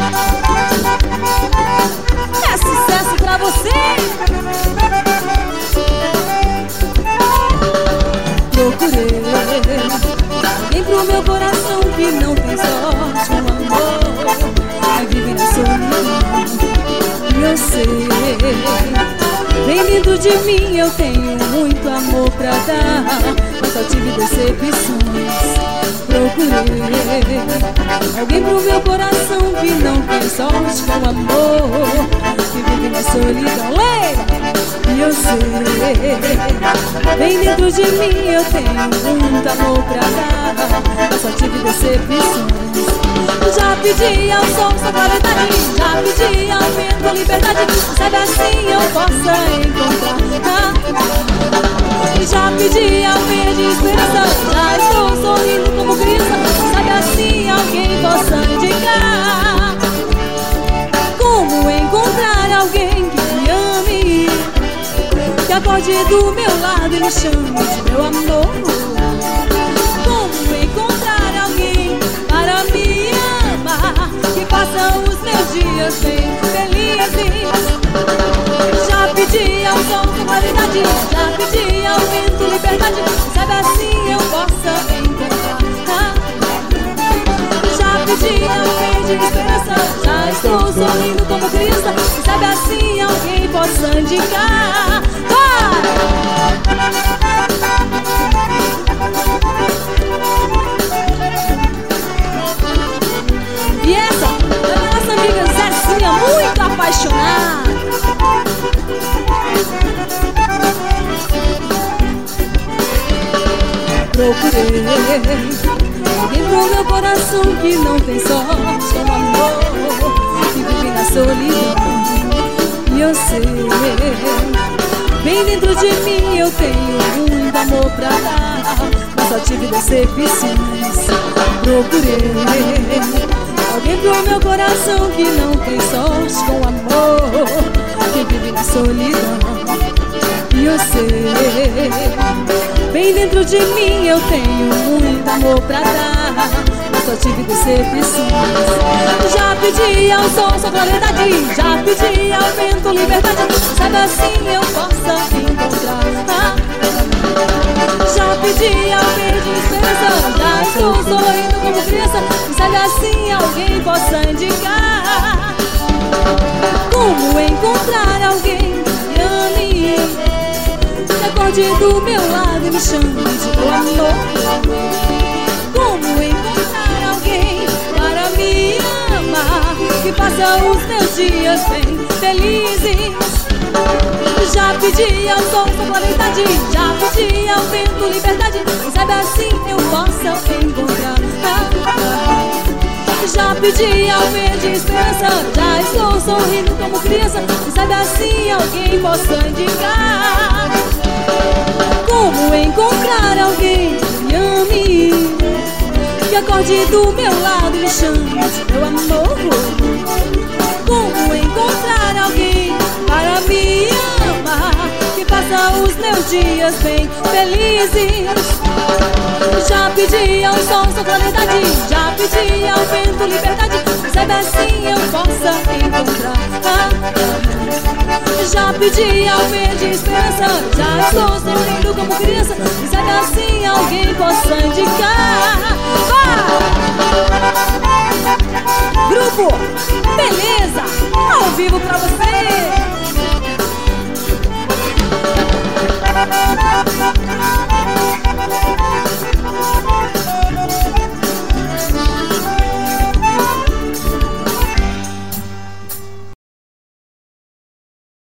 É sucesso pra você. Procurei alguém pro meu coração que não tem sorte, um amor que vive na solidão. E eu sei, bem dentro de mim eu tenho muito amor pra dar, mas só tive decepções. Procurei alguém pro meu coração que não tem sorte, com amor que vive na solidão. Leia! E eu sei, bem dentro de mim eu tenho muito amor pra dar, mas só tive decepções. Já pedi ao sol sua claridade, já pedi ao vento liberdade, sabe assim eu possa encontrar. Já pedi ao verde esperança, já estou sorrindo como criança, sabe assim alguém possa indicar como encontrar alguém que me ame, que acorde do meu lado e me chame de meu amor. Como encontrar alguém para me amar, que faça os meus dias bem felizes. Já pedi ao sol sua claridade, já pedi ao vento liberdade, sabe assim eu possa encontrar. Já pedi ao verde esperança, já estou sorrindo como criança, sabe assim alguém possa indicar. E essa é a nossa amiga Zezinha, muito apaixonada. Procurei alguém pro meu coração que não tem sorte, um amor que vive na solidão. E eu sei, bem dentro de mim eu tenho muito amor pra dar, mas só tive decepções. Procurei alguém pro meu coração que não tem sorte, com amor que vive na solidão. E eu sei, bem dentro de mim eu tenho muito amor pra dar, mas só tive decepções. Já pedi ao sol sua claridade, já pedi ao vento liberdade, sabe assim eu possa encontrar. Já pedi ao verde esperança, já estou sorrindo como criança, sabe assim alguém possa indicar como encontrar alguém que me ame, que acorde do meu lado e me chame de meu amor. Como encontrar alguém para me amar, que faça os meus dias bem felizes. Já pedi ao sol sua claridade, já pedi ao vento liberdade, sabe assim eu possa encontrar. Já pedi ao verde esperança, já estou sorrindo como criança, sabe assim alguém possa indicar como encontrar alguém que me ame, que acorde do meu lado e me chame de meu amor. Como encontrar alguém para me amar, que faça os meus dias bem felizes. Já pedi ao sol sua claridade, já pedi ao vento liberdade, sabe assim eu possa encontrar. Já pedi ao verde esperança, já estou sorrindo como criança, sabe assim alguém possa indicar. Grupo Beleza, ao vivo pra vocês.